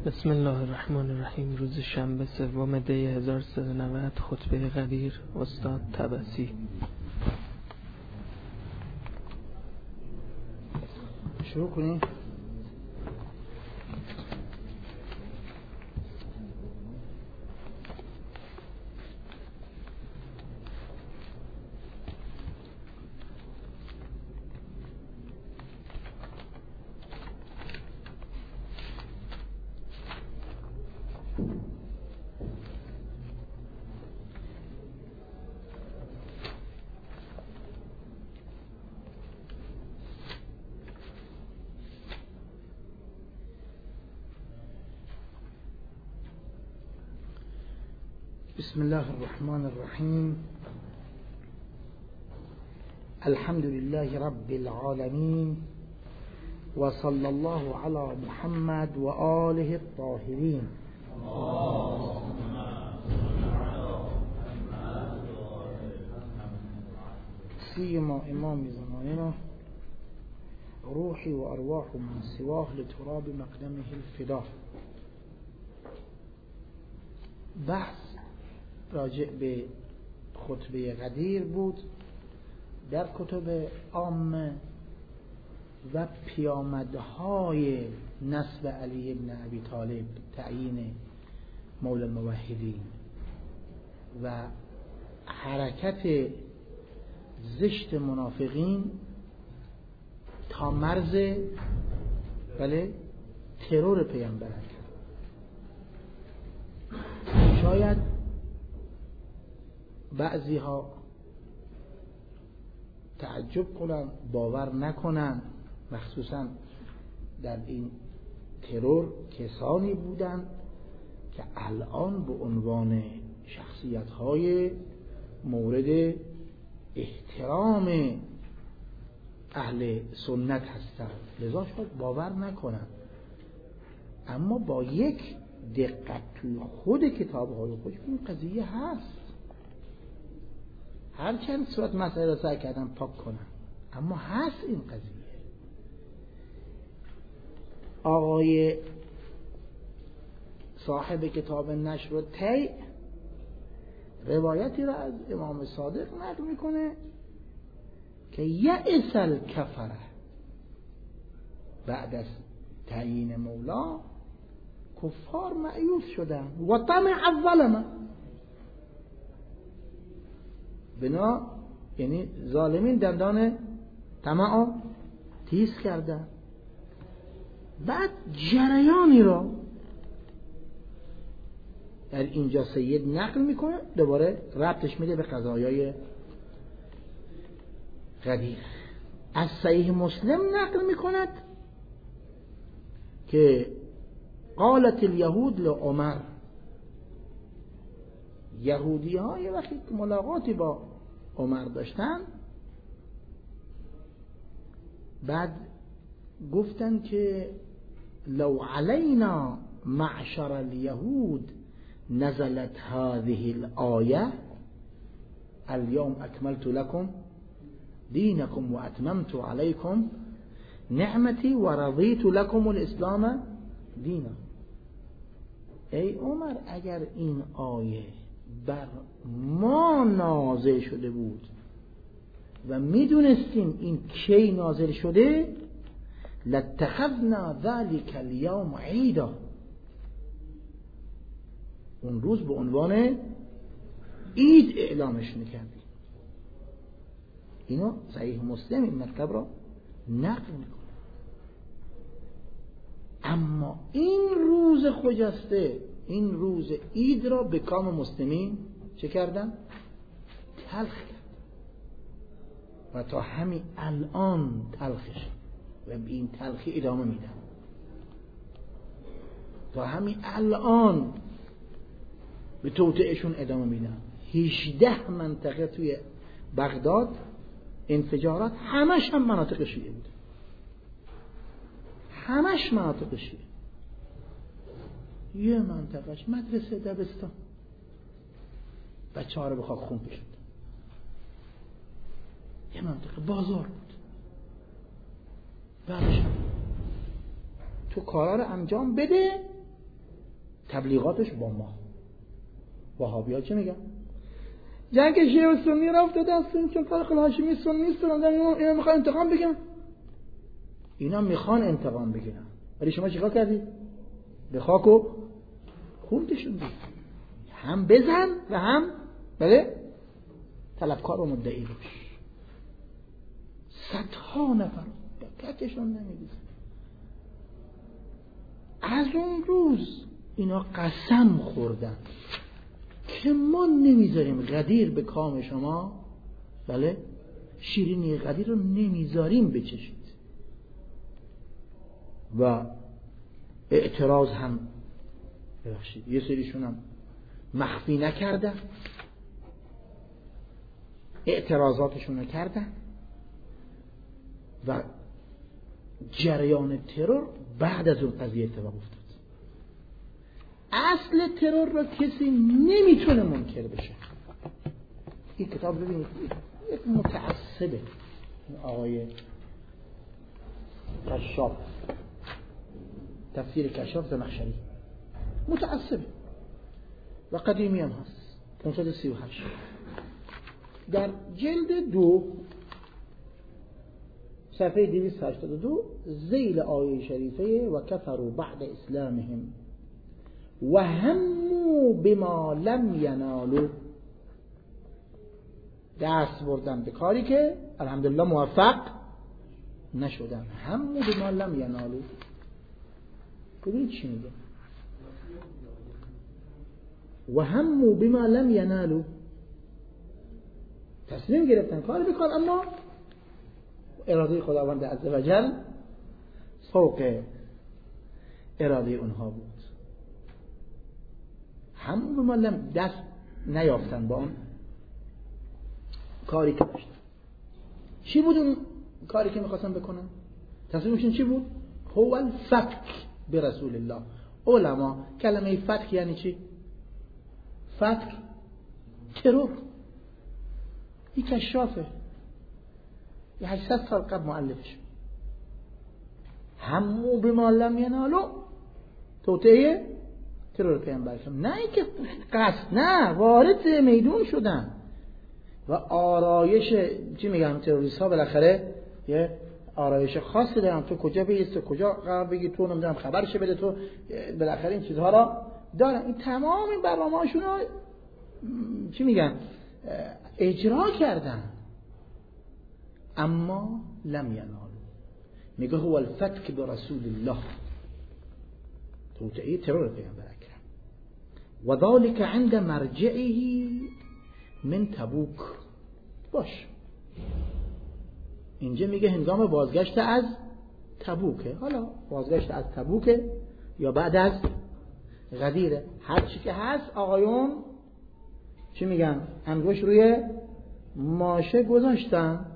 بسم الله الرحمن الرحیم. روز شنبه سوم دی 1390. خطبه قدیر استاد طبسی. شروع کنیم. بسم الله الرحمن الرحیم. الحمد لله رب العالمین و صلی الله علی محمد و آله الطاهرین. سیما امام زماننا روحی و ارواح من سواه لتراب مقدمه الفدا. بحث راجع به خطبه قدیر بود در کتب عامه و پیامدهای نسب علی ابن ابی طالب، تعیین مولا الموحدین و حرکت زشت منافقین تا مرز ترور پیامبر. شاید بعضی ها تعجب کنن، باور نکنن، مخصوصا در این ترور کسانی بودن که الان به عنوان شخصیت های مورد احترام اهل سنت هستند، لذا شاید باور نکنن. اما با یک دقت توی خود کتاب های خود این قضیه هست. هرچند صورت مسئله را سعی کردم پاک کنم، اما هست این قضیه. آقای صاحب کتاب نشر الطی روایتی را از امام صادق نقل میکنه که یئس الکفره بعد از تعیین مولا کفار مایوس شدن و طمع الظلمه، بنا یعنی ظالمین دندان طمع تیز کردن. بعد جریانی را در اینجا سید نقل میکنه، دوباره ربطش میده به قضایای قدیر. از صحیح مسلم نقل میکند که قالت الیهود لعمر، یهودی ها یه وقتی ملاقاتی با عمر داشتن، بعد گفتن که لو علینا معشر الیهود نزلت هذه الآیه اليوم اکملت لكم دینکم و اتممت علیکم نعمتی و رضیت لكم الاسلام دینا. ای عمر، اگر این آیه بر ما نازل شده بود و میدونستیم این کی نازل شده، لاتخذنا ذلك اليوم عیدا، اون روز به عنوان عید اعلامش میکردیم. اینو صحیح مسلم این مطلب را نقل میکنه. اما این روز خجسته، این روز عید را به کام مسلمین چه کردن؟ تلخ کرد و تا همین الان تلخش و به این تلخی ادامه میدن. تا همین الان به توطئهشون ادامه میدن. 18 منطقه توی بغداد انفجارات، همش هم مناطق شیعه بود، همش مناطق شیعه. یه منطقهش مدرسه دبستان، بچه ها رو به خاک خون کشید. یه منطقه بازار بود. بعدش تو کارا رو انجام بده تبلیغاتش با ما. وهابی‌ها چه میگن؟ جنگ شیعه و سنی رفت دستون، چون طارق الهاشمی سنی است، اینا میخوان انتقام بگیرن. اینا میخوان انتقام بگیرن، ولی شما چیکار کردید؟ به خاک و خونتشون دید. هم بزن و هم بله طلبکار و مدعی باش. صدها نفر کتشون نمیدید. از اون روز اینا قسم خوردن که ما نمیذاریم غدیر به کام شما، بله شیرینی غدیر رو نمیذاریم بچشید. و اعتراض هم ببخشید یه سریشون هم مخفی نکردن، اعتراضاتشون رو کردن و جریان ترور بعد از اون قضیه اتفاق افتاد. اصل ترور را کسی نمیتونه منکر بشه. این کتاب ببینید، یک متعصبه آقای کشاف، تفسیر کشاف زمخشری، متعصبه و قدیمی هم هست، 538. در جلد 2 صفحه 282 ذیل آیه شریفه و کفروا بعد اسلامهم و هموا بما لم ینالوا، دست بردن به کاری که الحمدلله موفق نشدن. هموا بما لم ینالوا، ببینید چی میگه. و هموا بما لم ینالوا، تصمیم گرفتن کار بکن، اما اراده خداوند عزوجل فوق اراده اونها بود. همون به ما دست نیافتن با اون کاری که داشتن. چی بود اون کاری که میخواستن بکنن؟ تصمیمشون چی بود؟ هو الفتک به رسول الله. علما کلمه فتک یعنی چی؟ فتک ترور. این کشافه، یه 800 سال قبل مؤلفش. همو به ما لم ینالوا، توطئه ترور پیامبر شدن، نه اینکه قصد، نه وارد میدون شدن و آرایش چی میگن تروریست ها بالاخره یه آرایش خاصی دارن، تو کجا بیسته، کجا قرار بگی، تو نمیدونم خبرش بده، تو بالاخره این چیزها را دارن. این تمام این برنامه‌هاشون رو چی میگن اجرا کردن، اما لم ینالوا. میگه هو الفتک برسول الله، توطئه ترور پیامبر اکرم. و ذلك عند مرجعه من تبوک. باش اینجا میگه هنگام بازگشت از تبوکه. حالا بازگشت از تبوکه یا بعد از غدیره، هر چی که هست آقایون چی میگن انگوش روی ماشه گذاشتن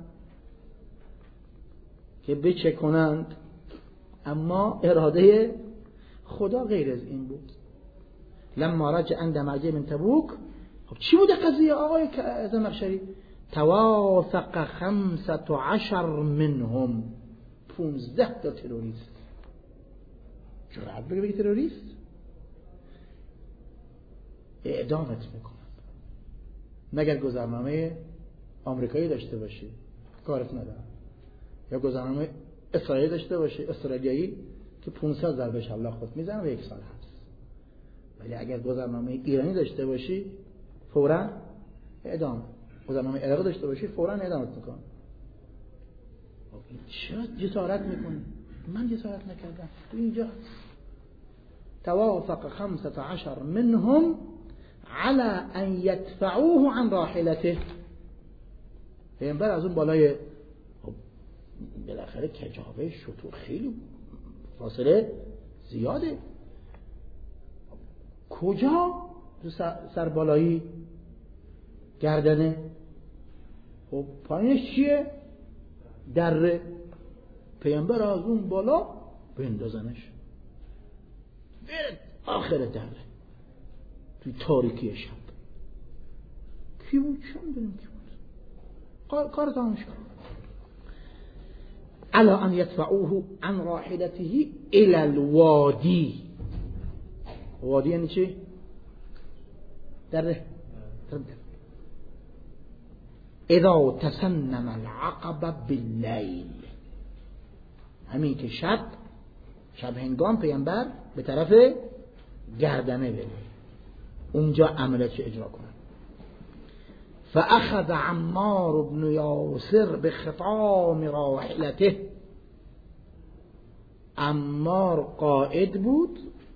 که بچه کنند، اما اراده خدا غیر از این بود. لما رجع عند مرجع من تبوک. خب چی بوده قضیه آقای زمخشری؟ توافق 15 منهم، 15 تا تروریست. جرأت بگی تروریست؟ اعدامت میکنن مگر گذرنامه آمریکایی داشته باشی، کارت ندارم، یا گذرنامه اسرائیلی داشته باشی، اسرائیلی که 500 ضربه شلاق خود میزنه و 1 سال هست. ولی اگر گذرنامه ایرانی داشته باشی فوراً اعدام، گذرنامه عراقی داشته باشی فوراً اعدامت میکنن. چرا جسارت میکنی؟ من جسارت نکردم. تو اینجا توافق 15 منهم على ان يدفعوه عن راحلته. پیامبر از اون بالای بالاخره کجاوه شطور خیلی فاصله زیاده، کجا سربالایی گردنه، خب پایینش چیه؟ دره. پیامبر از اون بالا بندازنش برد آخر دره توی تاریکی شب. کی بود؟ چون بریم کی بود؟ کار تمام شد. الا ان يدفعوه عن راحلته الى الوادي. وادی یعنی چی؟ دره. اذا تسنم العقبه باللیل، همین که شب هنگام پیامبر به طرف گردنه بره، اونجا عملش اجرا کنه. فاخذ عمار بن یاسر بخطام راحلته، عمار قائد بود،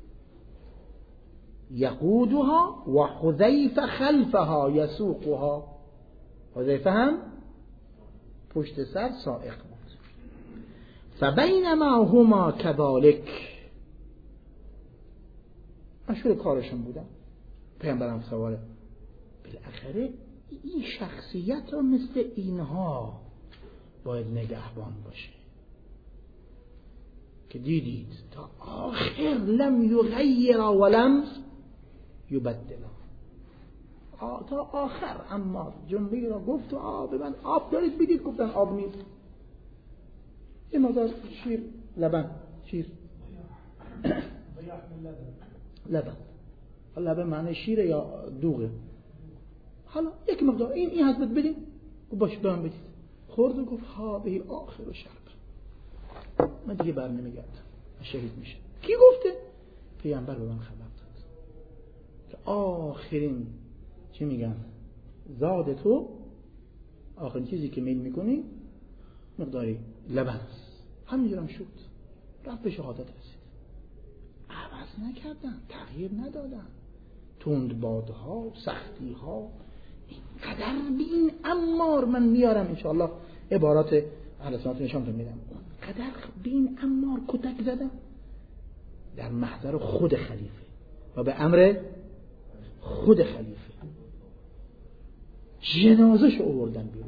یقودها و حذیفه خلفها یسوقها، حذیفه هم پشت سر سائق بود. فبینما هما کذالک، مشغول کارشون بودن، پیامبرم سواره. بالاخره این شخصیت رو مثل اینها باید نگهبان باشه که دیدید تا آخر لم یغیر ولم یبدل، تا آخر اما جمله را گفت و آب من آب دارید بدید، گفتن آب نیست، یه مقدار شیر لبن، شیر لبن معنی شیره یا دوغه، حالا یک مقدار این حضرت بدید، گفت باش به من بدید. خورد و گفت ها به آخر شب من دیگه بر نمیگردم، شهید میشه. کی گفته؟ پیامبر به من خبر داد که آخرین چی میگن زاد تو، آخرین چیزی که میل میکنی مقداری لبن است. همینجورم شد، رفت به شهادت رسید. عوض نکردن، تغییر ندادن، تندبادها، سختیها اینقدر بین عمار، من میارم انشاءالله عبارات اهل سنت نشانتون میدم، قدر بین عمار کتک زدن در محضر خود خلیفه و به امر خود خلیفه، جنازش آوردن بیرون،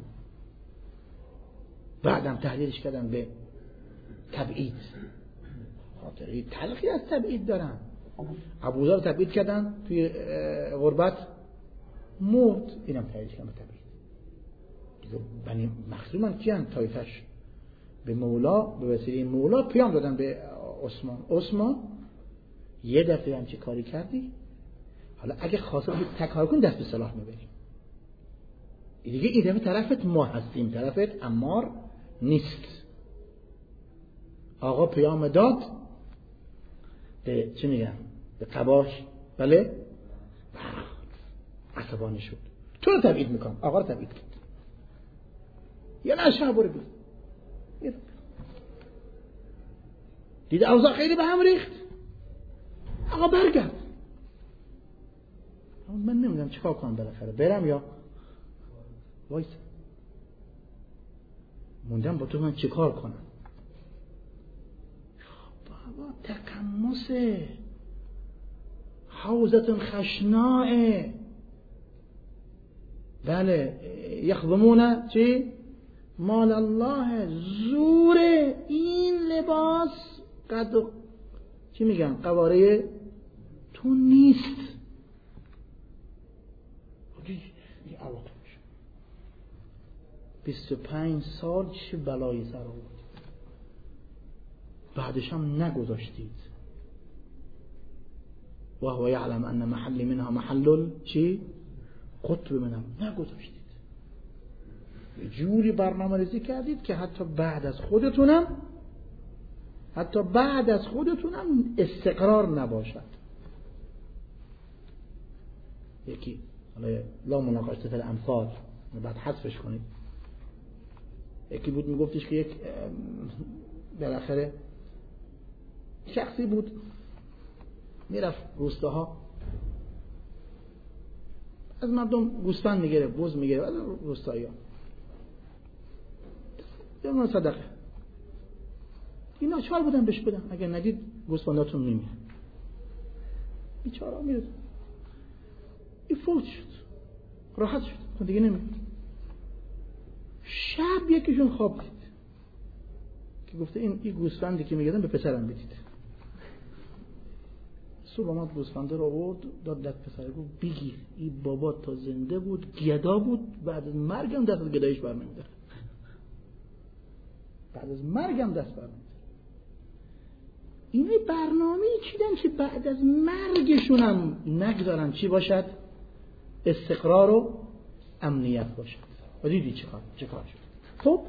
بعدم تحلیلش کردن به تبعید، خاطره تلخی از تبعید دارن. ابوذر تبعید کردن توی غربت مرد، اینم تحلیلش کردن به تبعید دیگه. بنی مخزومن کیان؟ طایفش به مولا، به وسیله مولا پیام دادن به عثمان یه دفعه هم چه کاری کردی؟ حالا اگه خواسته بودی تکار کن دست به سلاح میبریم دیگه، این دفعه طرفت ما هستیم، طرفت عمار نیست. آقا پیام داد به چی میگن؟ به قباش، بله عصبانی شد، تو رو تبعید میکنم، آقا رو تبعید کرد، یا نه شب برو بید. دید اوضاع خیلی به هم ریخت، آقا برگرد. من نمیدونم چیکار کنم، بالاخره برم یا وایس موندم با تو، من چیکار کنم؟ بابا تقمصه، حوزت خشناء، بله یخدمونه چی؟ مال الله، زوره این لباس قد چی میگن؟ قواره تو نیست. 25 سال چه بلایی سر آورد، بعدش هم نگذاشتید. و هو یعلم ان محلی منها محل چی؟ قطب منها، نگذاشتید. جوری برنامه ریزی کردید که حتی بعد از خودتونم استقرار نباشد. یکی لا مناقشه الامثال، بعد حذفش کنید. یکی بود میگفتش که یک بالاخره شخصی بود میرفت روستاها، از مردم گوسفند میگیره، بز میگیره، از روستایی‌ها یا صدقه. اینا چهار بودن بهش بدن، اگر ندید گوسفنداتون میمیره. بیچاره میره، این فوت شد، راحت شد، دیگه نمیره. شب یکیشون خواب دید که گفته این گوسفندی که میگیدن به پسرم بدید. صبح آمد گوسفنده رو آورد داد دست پسر، گفت بگیر، این بابا تا زنده بود گدا بود، بعد از مرگم دست از گدایش برنمی‌داره، بعد از مرگم دست برنمی‌داره. اینا برنامه چیدن که بعد از مرگشون هم نگذارن چی باشد؟ استقرار و امنیت باشد. و دیدی چه کار شد. خب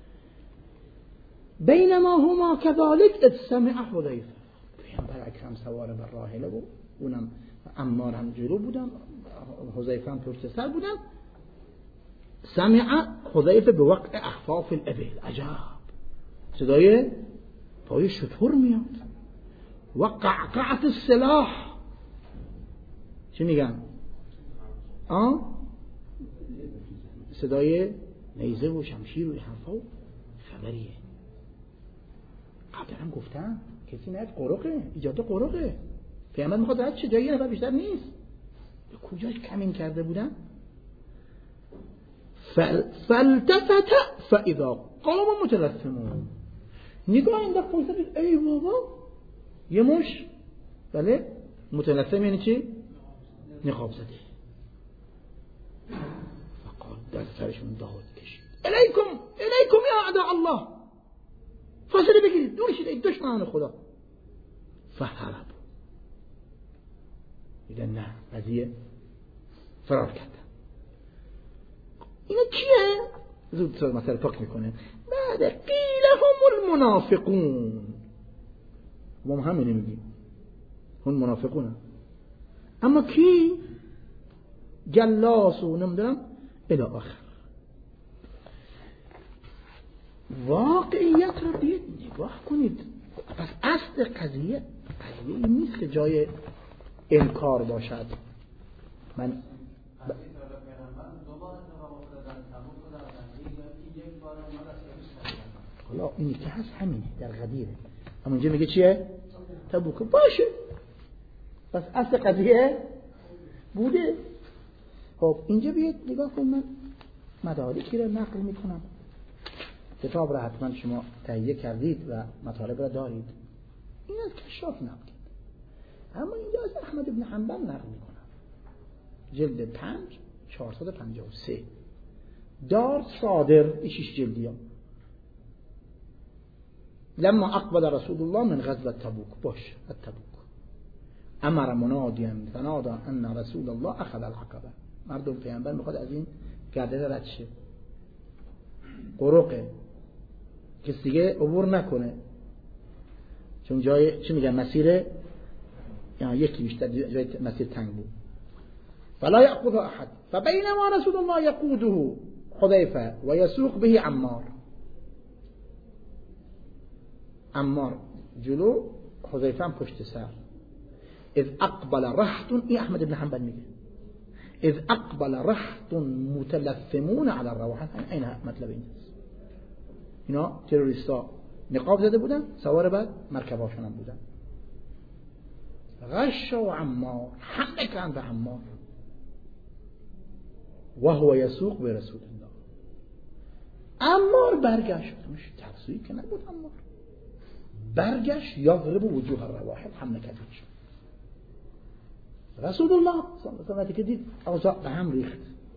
بینما هما كذلك اذ سمع حذیفه، پیامبر اکرم سوار بر راحله بود، اونم عمار هم جلو بودن، حذیفه هم پشت سر بودن. سمع حذیفه به وقت اخفاف الابل، عجب، صدای پای شتر میاد. و قعقعت السلاح، چی میگن؟ صدای نیزه و شمشیر و حرفا و خبریه. قبلا هم گفتم کسی نیاد قرقه، ایجاد قرقه. پیامبر میخواد راحت چه جایی یه نفر بیشتر نیست. به کجاش کمین کرده بودن؟ فالتفت فاذا قام متلثمون، نگاه انداخت پشت سرش، ای بابا یه مش، بله، متلثم یعنی چی؟ نقاب زده. فقال، در سرشون داد کشید، الیکم یا اعداء الله، فاصله بگیرید، دور شید ای دشمنان خدا. فهرب، دیدن نه قضیه، فرار کردن. اینا کیه؟ زود مسئله پاک میکنه. بعد قیل هم المنافقون، ما همینه میگیم اون منافقونه. اما کی؟ جلاس و نمیدونم الی آخر. واقعیت رو بیاید نگاه کنید. پس اصل قضیه این نیست که جای انکار باشد. من حالا اینی که هست همینه در غدیره، اما اینجا میگه چیه؟ تبوک. باشه، پس اصل قضیه بوده. خب اینجا بیاید نگاه کن، من مدارکی رو نقل میکنم. کتاب را حتما شما تهیه کردید و مطالب را دارید. این از کشاف نقل کرد، اما اینجا از احمد بن حنبل نقل میکنم، جلد 5 453 دار صادر، ایشش جلدی ها. لما اقبل رسول الله من غزوة تبوک، باش التبوک، امر منادیا فنادى ان رسول الله اخذ العقبه. مردم پیامبر میخواد از این گرده رد شه، قرقه، کسی دیگه عبور نکنه، چون جای چی میگن مسیر، یعنی یکی بیشتر جای مسیر تنگ بود. فلا يأخذ احد فبينما رسول الله يقوده حذيفه ويسوق به عمار جلو، حذیفه هم پشت سر. اذ اقبل رهط، این احمد بن حنبل میگه، اذ اقبل رهط متلثمون على الرواحل. این مطلب اینست، اینا تروریستا نقاب زده بودن، سوار بعد مرکباشون هم بودن. غش و عمار، حمله کردن به عمار، و هو یسوق به رسول الله. عمار برگشت، مش ترسویی که نبود، عمار برگشت، یضرب وجوه الرواحل، حمله کرد. رسول الله صلی الله علیه و آله که دید اوضاع به هم ریخت،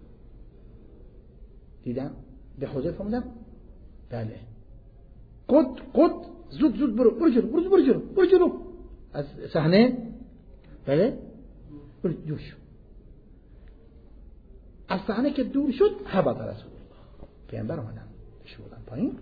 دیدن به حذیفه میگن بله، قد زود برو جلو از صحنه، بله برو دور شو. از صحنه که دور شد، هبط رسول الله، پیامبر اومدن شدن پایین.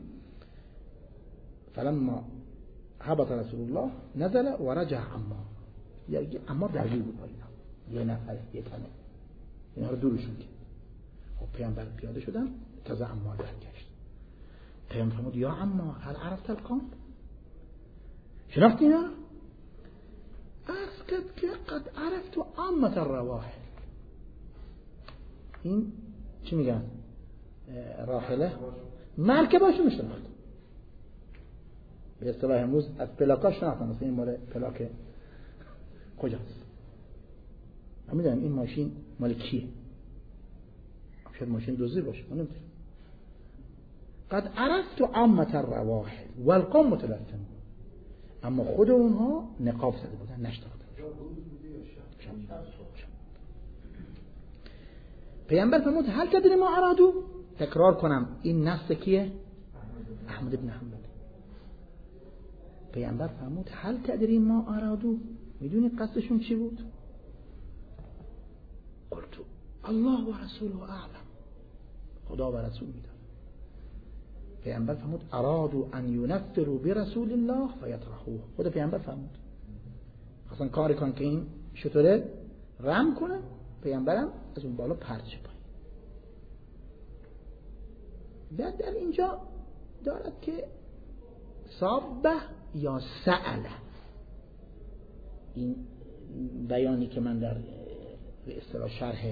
فلما هبط رسول الله نزل و رجع عمار، یعنی عمار درگیر بود با اینا، یه نفر یه تنه اینا رو دورشون کرد. خب پیامبر پیاده شدن، تازه عمار برگشت. پیامبر فرمود یا عمار هل عرفت القوم، شناختی اینا؟ اسکت که قد عرفت عامة الرواحل. این چی میگن؟ راحله مرکباشو میشناخت. به اصطلاح امروز از پلاکاش شناختن، مثلا این مال پلاک کجاست، میدونن این ماشین مال کیه، شاید ماشین دزدی باشه، من نمیدونم. قد عرفت عامة الرواحل والقوم متلثمون، اما خود اونها نقاب زده بودن، نشناختن. پیامبر فرمود هل تدری ما ارادو، تکرار کنم این نص کیه؟ احمد بن حنبل. پیامبر فرمود هل تدری ما ارادو، میدونی قصدشون چی بود؟ قلت الله و رسوله اعلم، خدا و رسول میدونن. پیامبر فرمود ارادو ان ينفروا برسول الله فيطرحوه. خود پیامبر فرمود اصلا کاری کن که این شطوره رم کنه، پیامبرم از اون بالا پرچه پایین. بعد در اینجا دارد که صابه یا سأله، این بیانی که من در به اصطلاح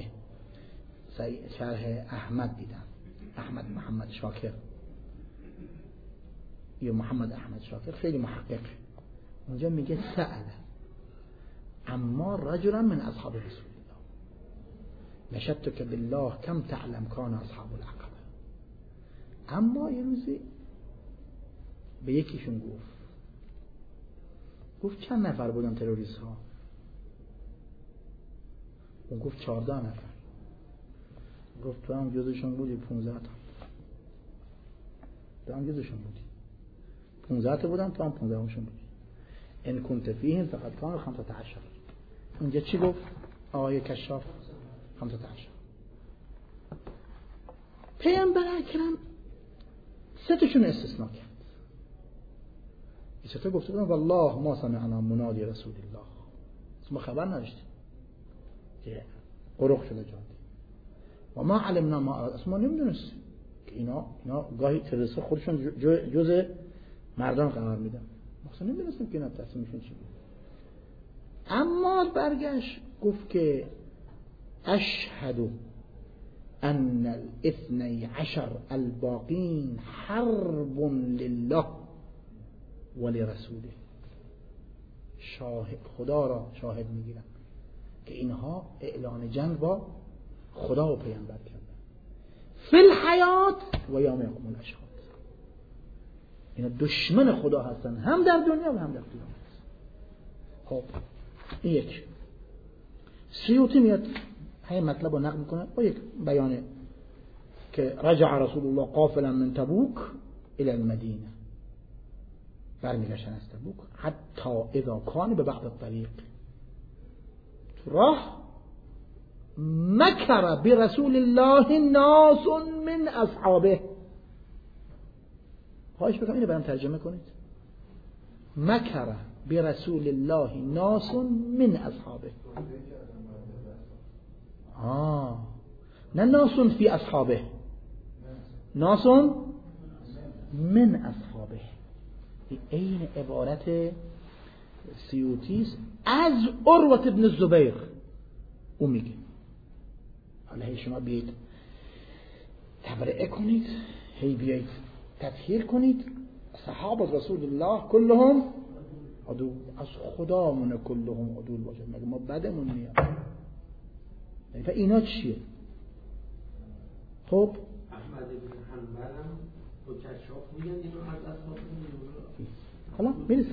شرح احمد دیدم، احمد محمد شاکر یا محمد احمد شاکر، خیلی محقق، اونجا میگه سأله اما رجلا من اصحاب رسول الله نشدتك بالله کم تعلم کان اصحاب العقبه. اما یه روزی به یکیشون گفت چند نفر بودن تروریست ها؟ اون گفت 14 نفر. گفت تو هم جزشون بودی؟ 15 تا. تو هم جزشون بودی؟ 15 تا بودن، تو هم 15 هاشون بودی. ان كنت فيهم فقد كانوا 15. اینجا چی گفت آقای کشاف؟ 15. پیامبر اکرم 3 تاشون استثناء کرد. چطور گفته بودن والله ما سمعنا منادی رسول الله، ما خبر نداشتیم که قرق شده جاده و ما علمنا ما اصلا نمیدونستیم که اینا گاهی تروریست خودشون جز مردان قرار میدن، ما اصلا نمیدونستیم که اینا تصمیمشون چی بود. اما برگشت گفت که اشهد ان الاثنی عشر الباقین حرب لله ولرسوله. خدا را شاهد میگیرم که اینها اعلان جنگ با خدا و پیامبر کردن فی الحیات و یوم یقوم الاشهاد. اینا دشمن خدا هستن هم در دنیا و هم در قیامت. خب این یک. سیوطی میاد همین مطلب رو نقل میکنه با یک بیانه که رجع رسول الله قافلا من تبوک الى المدینه، برمیگشتن از تبوک حتی اذا کان به بعض الطریق، تو راه مکر برسول الله ناس من اصحابه. خواهش میکنم اینو برام ترجمه کنید. مکر برسول الله ناس من اصحابه. نه ناس فی اصحابه، ناس من اصحابه. این عبارت سیوطی از عروة ابن الزبیر. او میگه حالا هی شما بیایید تبرئه کنید، هی بیایید تطهیر کنید، صحابه رسول الله کلهم عدو، از خدامون کلهم عدو باشه، مگه ما بدمون میاد؟ و اینا چیه؟ خب احمد بن حنبل هم با کشاف میگن اینو از اصحاب حالا میرسیم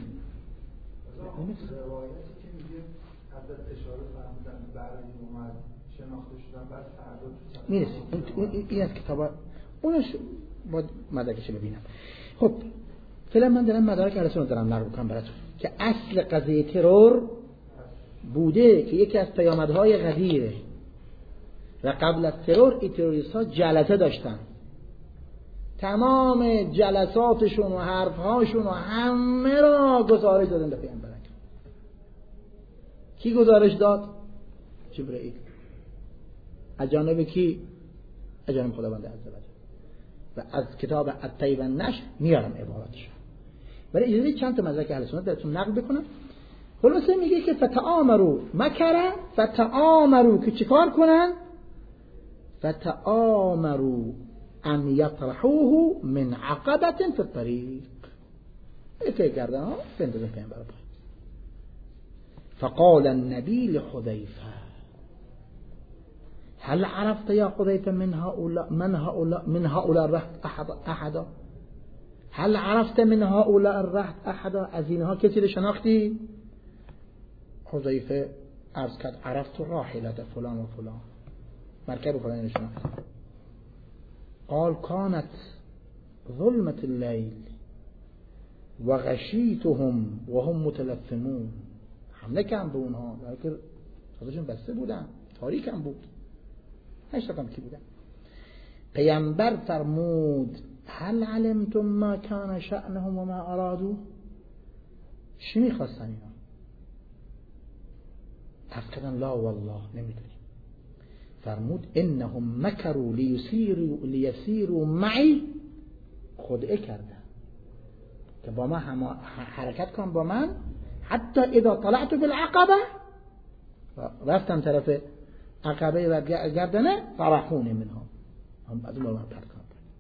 روایتی که میگه حضرت اشاره فرمودن برای اومد شناخته شدن بعد فردا میرسیم. این از کتاب اونش با مدرکش ببینم. خب فعلا من دارم مدارک اهل سنت دارم نقل میکنم براتون که اصل قضیه ترور بوده که یکی از پیامدهای غدیره و قبل از ترور این تروریست ها جلسه داشتن، تمام جلساتشون و حرفهاشون و همه را گزارش دادن به پیامبر. کی گزارش داد؟ جبرئیل. از جانب کی؟ از جانب خداوند عزوجل. و از کتاب الطیب النشر میارم عباراتش. ولی اجازه چند تا مدرک اهل سنت براتون نقل بکنم. خلاصه میگه که فتآمروا مکر، فتآمروا که چیکار کنن؟ فتآمروا ان یطرحوه من عقبة فی الطریق. فکر کردن ها بندازن پیامبر پای. فقال النبی لحذیفه هل عرفت یا حذیفه من هؤلاء الرهط احدا؟ هل عرفت من هؤلاء الرهط احدا؟ از اینها کسی رو شناختی؟ حذیفه عرض کرد عرفت راحلت فلان و فلان، مرکب فلان رو شناختم. قال كانت ظلمة الليل و غشیتهم و هم متلثمون، حمله کردم به اونها در که خودشون بسته بودن، تاریک هم بود، نشتاقم کی بودن. پیامبر فرمود هل علمتم ما کان شأنهم و ما ارادوا؟ چی میخواستن اینا؟ افکرن لا والله نمیدونیم. فرمود انهم مکروا لیسیروا معی، خدعه کردن که با ما حرکت کن با من، حتی اذا طلعت بالعقبه، رفتم طرف عقبه و گردنه، فرحون منها، هم از اون پرت کنم.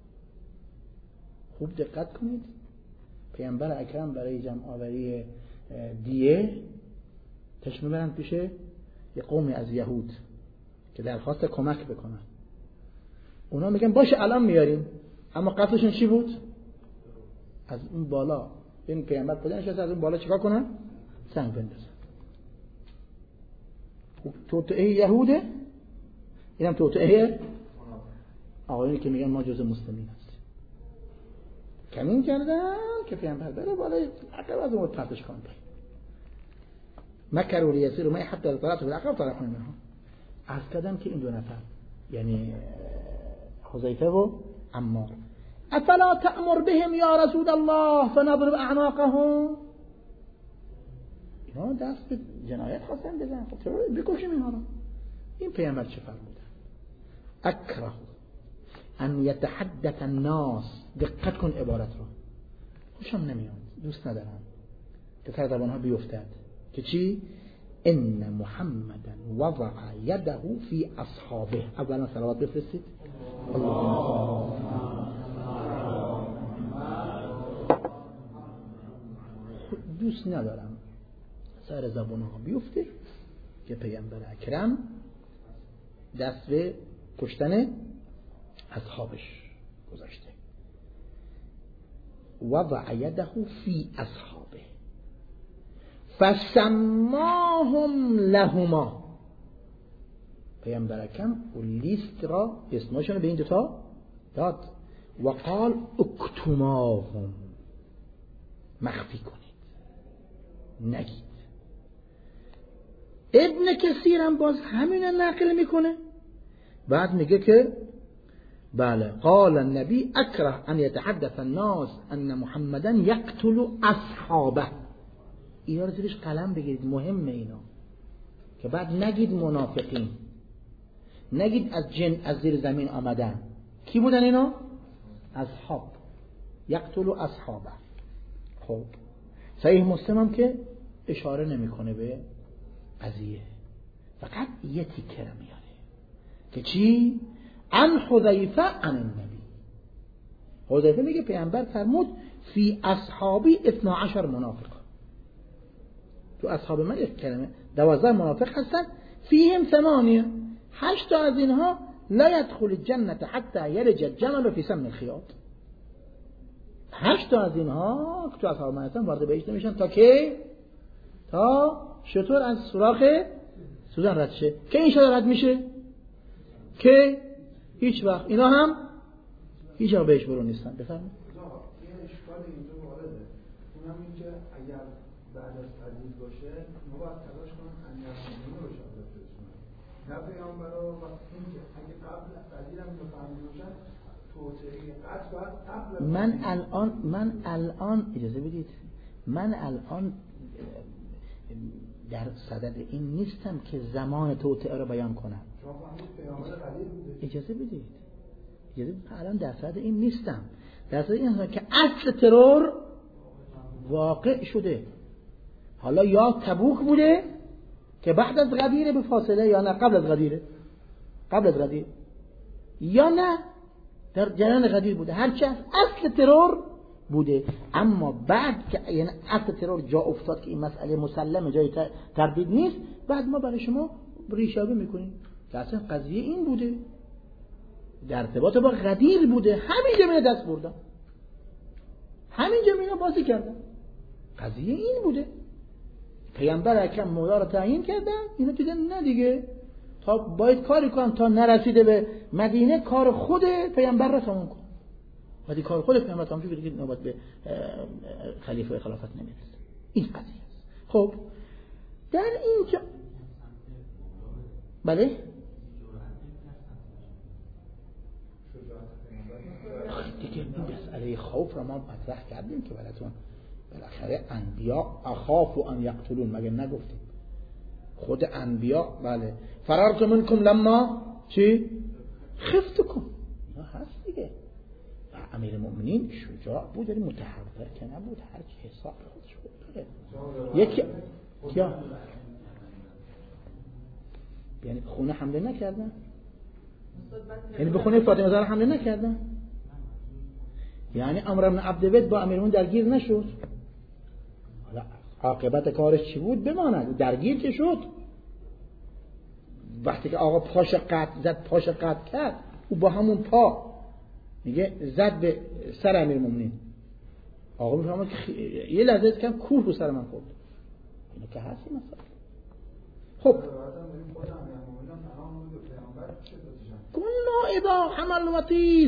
خوب دقت کنید، پیامبر اکرم برای جمع آوری دیه تشریف میبرند پیش یه قومی از یهود که درخواست کمک بکنن. اونا میگن باشه الان میاریم، اما قصدشون چی بود؟ از اون بالا این پیامبر کجا نشسته، از اون بالا چیکار کنن؟ سنگ بندازن. توطئه یهوده، اینم توطئه آقایونی که میگن ما جز مسلمین هستیم. کمین کردن که پیامبر بره بالای عقب از اون پرتش کنن. مکروا لیسیروا معی حتی طلعت بالعقبه طرحون منها. عرض کردم که این دو نفر یعنی حذیفه و عمار، افلا تأمر بهم یا رسول الله فنضرب اعناقهم، اینا دست به جنایت خواستن بزنن، خب چرا بکشیم اینا رو؟ این پیامبر چه فرمودن؟ اکره ان یتحدث الناس، دقت کن عبارت رو، خوشم نمیاد، دوست ندارم که سر زبانها بیفتد که چی؟ ان محمدا وضع یده فی اصحابه. اولا صلوات بفرستید. دوست ندارم سر زبانها بیفته که پیامبر اکرم دست به کشتن اصحابش گذاشته. وضع یده فی اصحابه فسماهم لهما، پیامبر اکرم اون لیست را اسمشون به این دوتا داد و قال اکتماهم، مخفی کنید، نگید. ابن کثیر هم باز همین نقل میکنه، بعد میگه که بله قال النبی اکره ان یتحدث الناس ان محمدا یقتل اصحابه. اینا رو زیرش قلم بگیرید، مهمه اینا، که بعد نگید منافقین، نگید از جن از زیر زمین آمدن. کی بودن اینا؟ اصحاب، یقتل اصحابه. خب صحیح مسلم هم که اشاره نمیکنه به قضیه، فقط یه تیکه رو میاره که چی؟ عن حذیفه عن النبی. حذیفه میگه پیامبر فرمود فی اصحابی 12 منافق، تو اصحاب من یک کلمه 12 منافق هستن، فیهم 8، 8 تا از اینها لا يدخل الجنة حتى يلج الجمل فی سم الخیاط. 8 تا از اینها که تو اصحاب من هستن وارد بهشت نمیشن تا که تا شطور از سوراخ سوزن رد شه. که این شطور رد میشه که هیچ وقت اینا هم هیچ جا بهش برون نیستن. بفرمایید. این اشکال اینجا وارده، اونم این که اگر بعد از تجدید باشه ما باید تلاش کنیم امیرالمومنین رو شاید بفرستیم، نه پیامبر رو. وقتی اینکه اگه قبل از تجدید هم بفهمید باشن توطئه قتل باید قبل. من الان اجازه بدید، من الان در صدد این نیستم که زمان توطئه رو بیان کنم. شما فهمید پیامبر قدیر بوده. اجازه بدید الان در صدد این نیستم، در صدد این هستم که اصل ترور واقع شده. حالا یا تبوک بوده که بعد از غدیره به فاصله، یا نه قبل از غدیره، یا نه در جریان غدیر بوده. هرچی اصل ترور بوده، اما بعد که یعنی اصل ترور جا افتاد که این مسئله مسلمه، جای تردید نیست، بعد ما برای شما ریشابه میکنیم که اصلا قضیه این بوده، در ارتباط با غدیر بوده، همینجا میره دست بردن، همینجا میره بازی کردن، قضیه این بوده. پیامبر اکرم مولا رو تعیین کردن، اینا دیدن نه دیگه، تا باید کاری کنن تا نرسیده به مدینه کار خود پیامبر رو تموم کن. ولی کار خود پیامبر تمام شد که نوبت به خلیفه خلافت نمیرسه. این قضیه است. خب در اینجا بله دیگه این مسئله خوف رو ما مطرح کردیم که براتون بالاخره انبیا اخاف ان یقتلون مگه نگفتیم؟ خود انبیا بله فرارت منکم لما چی؟ خفتکم هست دیگه. امیر المؤمنین شجاع بود ولی متحور که نبود، هر کی حساب خودش بود داره. یکی کیا یعنی خونه حمله نکردن، یعنی به خونه فاطمه زهرا حمله نکردن، یعنی عمرو بن عبدالود با امیر المؤمنین درگیر نشد. حالا عاقبت کارش چی بود بماند، درگیر که شد. وقتی که آقا پاش قطع زد، پاش قطع کرد، او با همون پا میگه زد به سر امیر المؤمنین. آقا میفهمه که یه لحظه کم کوه رو سر من خورد. اینو که هستی مثلا. خب كنا اذا حمل وطیس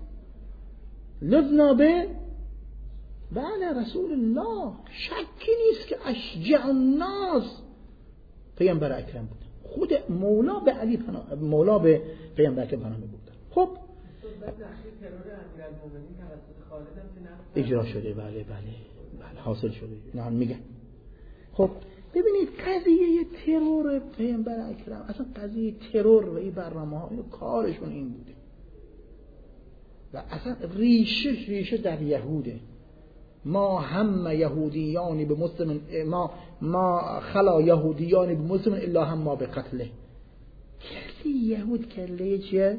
لذنا به بله رسول الله. شکی نیست که اشجع الناس پیامبر اکرم بود. خود مولا به علی پناه، مولا به پیامبر اکرم پناه می‌برد. خب اجرا شده بله حاصل شده نه میگن. خب ببینید قضیه ترور پیامبر اکرم، اصلا قضیه ترور و این برنامه‌ها کارشون این بوده و اصلا ریشه در یهوده. ما هم یهودیانی به مسلم ما خلا یهودیانی به مسلم الا هم ما به قتله. کسی یهود کله چیه؟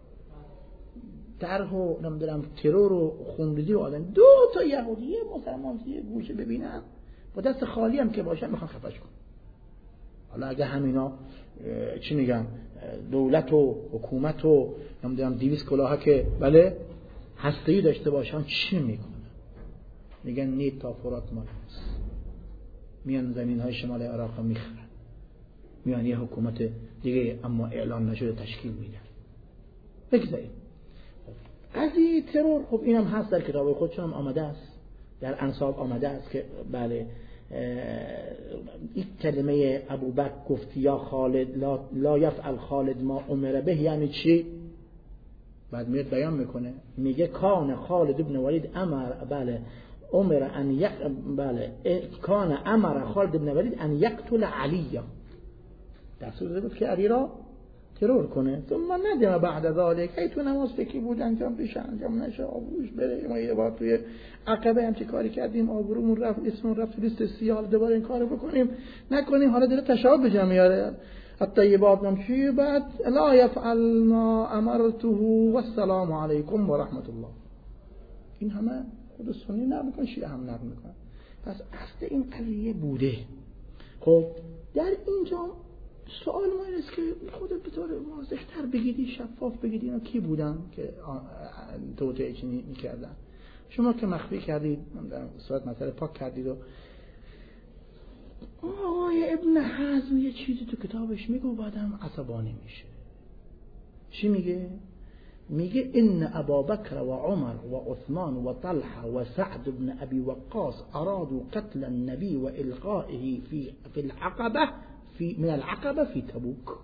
طرح و نمیدونم ترور و خونریزی و آدم. دو تا یهودی مسلمان یه گوشه ببینن با دست خالی هم که باشن میخوان خفش کن. حالا اگه همینا چی میگن دولت و حکومت و نمیدونم 200 کلاه که بله هسته‌ای داشته باشن چی میکنن؟ میگن نید تا فرات مال هست، میان زمین های شمال عراق میخرن، میان یه حکومت دیگه اما اعلان نشده تشکیل میدن. بگذاریم قضیه ترور. خب اینم هست در کتاب خودشون هم آمده است، در انساب آمده است که بله این کلمه ابوبکر گفت یا خالد لا یفعل خالد ما امر به یعنی چی؟ بعد میاد بیان میکنه میگه کان خالد ابن ولید امر بله امر ان بله کان امر خالد ابن ولید ان یقتل علی، دستور داده بود که علی را ترور کنه. ثم ندیم بعد ذالک ای تو نماز فکری بود انجام بشه انجام نشه آبروش بره. ما یه بار توی عقبه هم چه کاری کردیم آبرومون رفت، اسممون رفت لیست سیاه، دوباره این کارو بکنیم نکنیم. حالا داره تشابه جمع میاره الطیبات نمشی بعد لا یفعل ما امرته والسلام علیکم و رحمت الله. این همه خود سنی نقل میکنه، شیعه هم نقل میکنه. پس اصل این قضیه بوده. خب در اینجا سوال ما اینه که خودت به طور واضح‌تر بگیدی، شفاف بگیدی اینا کی بودن که توطئه چنین می‌کردن. شما که مخفی کردید در صورت مسئله پاک کردید و آقای ابن حزم یه چیزی تو کتابش میگه و بعدم عصبانی میشه. چی میگه؟ میگه ان ابابکر و عمر و عثمان و طلحه و سعد بن ابي وقاص ارادوا قتل النبي والقائه في العقبه من العقبه في تبوك.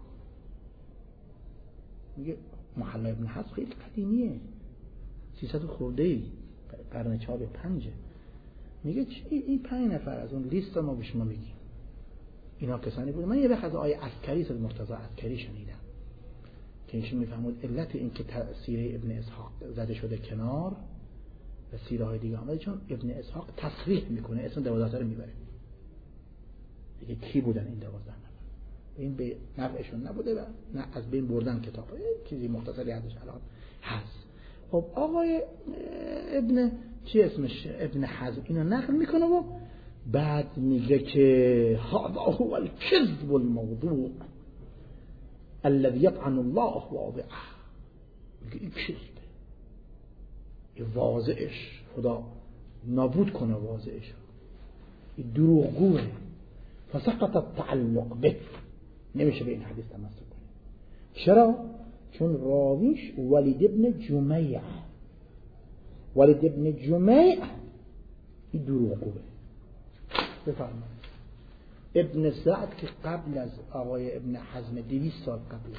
میگه محله ابن حزم خیلی قدیمیه، 300 خورده قرن 4 به 5. میگه این 5 نفر از اون لیست ما به شما میگیم اینا کسانی بود. من یه وقت از آیه عسکری سید مرتضی عسکری شنیدم که ایشون میفهمود علت این که سیره ابن اسحاق زده شده کنار و سیره های دیگه آمده چون ابن اسحاق تصریح میکنه اسم 12 رو میبره دیگه کی بودن این 12 نفر. این به نفعشون نبوده و نه از بین بردن کتاب چیزی مختصری ازش الان هست. خب آقای ابن چی اسمش ابن حزم اینو نقل میکنه و بعد میگه که هذا هو الكذب الموضوع الذي يطعن الله واضعه. میگه این کذبه، این واضعش خدا نابود کنه، واضعش این دروغگوه. فسقط التعلق به، نمیشه به این حدیث تمسک کنه. چرا؟ چون راویش ولید ابن جمیع ولید ابن جمیع این دروغگوه. بفرمایید. ابن سعد که قبل از آقای ابن حزم 200 سال قبل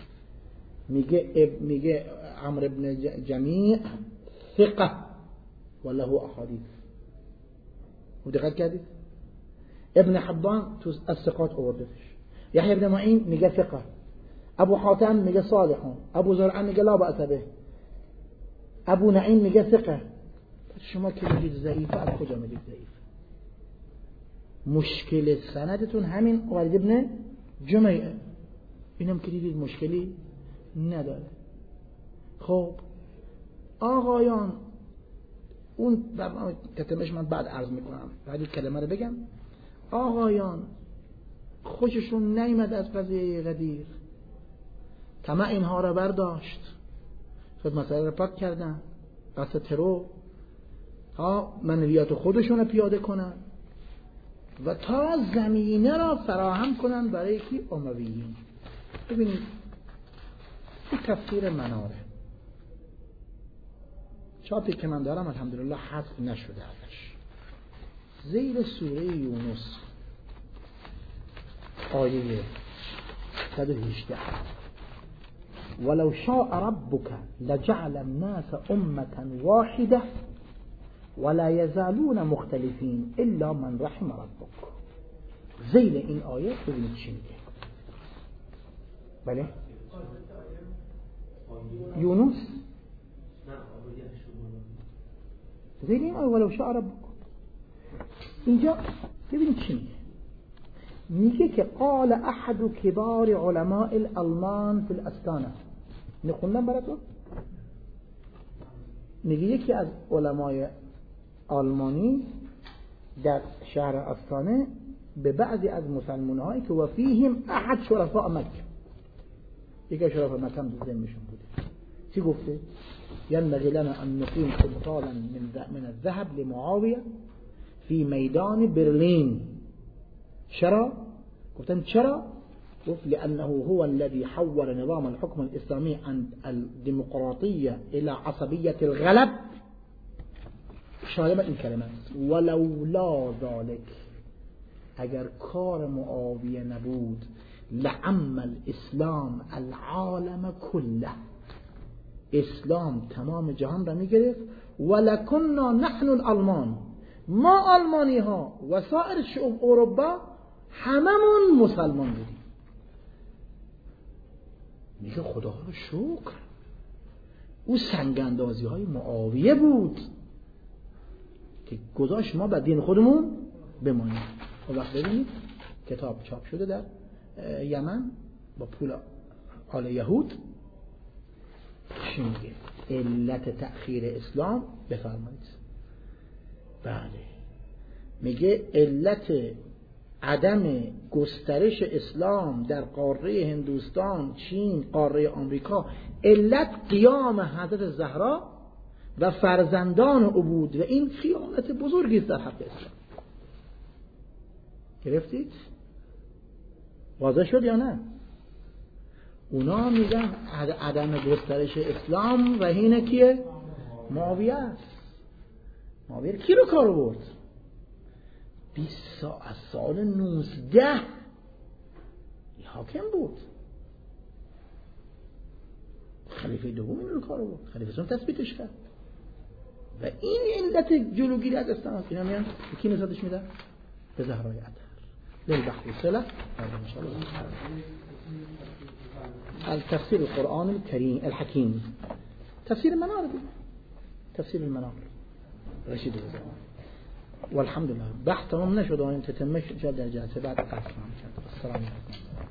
میگه عمرو ابن جمیع ثقه وله احادیث. و دقت کردید؟ ابن حبان تو الثقات آوردهش. یحیی ابن معین میگه ثقه. ابو حاتم میگه صالحون. ابو زرع میگه لا بأس به. ابو نعیم میگه ثقه. شما که میگید ضعیفه، از کجا میگید ضعیف؟ مشکل سندتون همین ولید ابن جمیعه. اینم که دیدید مشکلی نداره. خب آقایان، اون تتمش من بعد عرض میکنم، بعد کلمه رو بگم. آقایان خوششون نیامد از قضیه غدیر، طمع اینها رو برداشت، خود مسئله رو پاک کردن، قصد ترور تا منویات خودشون رو پیاده کنن و تا زمینه را فراهم کنن برای کی؟ امویین. ببینید این تفسیر مناره، چاپی که من دارم الحمدلله حذف نشده ازش. زیر سوره یونس آیه 118 ولو شاء ربك لجعل الناس امة واحدة ولا يزالون مختلفين الا من رحم ربك. زیر این آیه ببینید چی میگه. بله یونس زیر این آیه ولو شاء ربك. اینجا ببینید چی میگه. میگه که قال احد کبار علماء الالمان فی الاستانه. نخوندم براتون. میگه یکی از علمای آلمانی در شهر استانه به بعضی از مسلمان‌هایی که وفیهم احد شرفاء مکه، یکی شرفاء مکه هم ذهنشون بوده، چی گفته؟ ينبغي لنا ان نقيم تمثالا من الذهب لمعاويه في ميدان برلين. چرا؟ گفتن چرا؟ گفت لأنه هو الذي حول نظام الحكم الإسلامي عن الديمقراطية إلى عصبية الغلب. شاید این کلمه ولولا ذلك، اگر کار معاویه نبود لعم الاسلام العالم کله، اسلام تمام جهان را میگرفت. ولکننا نحن الالمان، ما آلمانی ها و سایر شعوب اروپا هممون مسلمان بودیم. میگه خدا رو شکر او سنگاندازی های معاویه بود که گذاشت ما به دین خودمون بمانیم. و وقت ببینید کتاب چاپ شده در یمن با پول آل یهود. چی میگه؟ علت تأخیر اسلام بفرمایید. بله میگه علت عدم گسترش اسلام در قاره هندوستان، چین، قاره آمریکا، علت قیام حضرت زهرا و فرزندان او بود و این خیانت بزرگی است در حق اسلام. گرفتید؟ واضح شد یا نه؟ اونا میگن عدم گسترش اسلام رهین کیه؟ معاویه است. معاویه کی رو کار برد؟ 20 از سال 19 حاکم بود. خلیفه دوم این رو کار برد. خلیفه دوم تثبیتش کرد. و این علت جلوگیری از اسلام است. اینا میان کی نسبتش میدن؟ به زهرای اطهر. للبحث الصلة ان شاء الله. التفسير القرآن الكريم الحكيم، تفسير المنار دي. تفسير المنار رشيد الزمان. والحمد لله بحث تمام نشد و این تتمش در جلسه بعد قسم. السلام علیکم.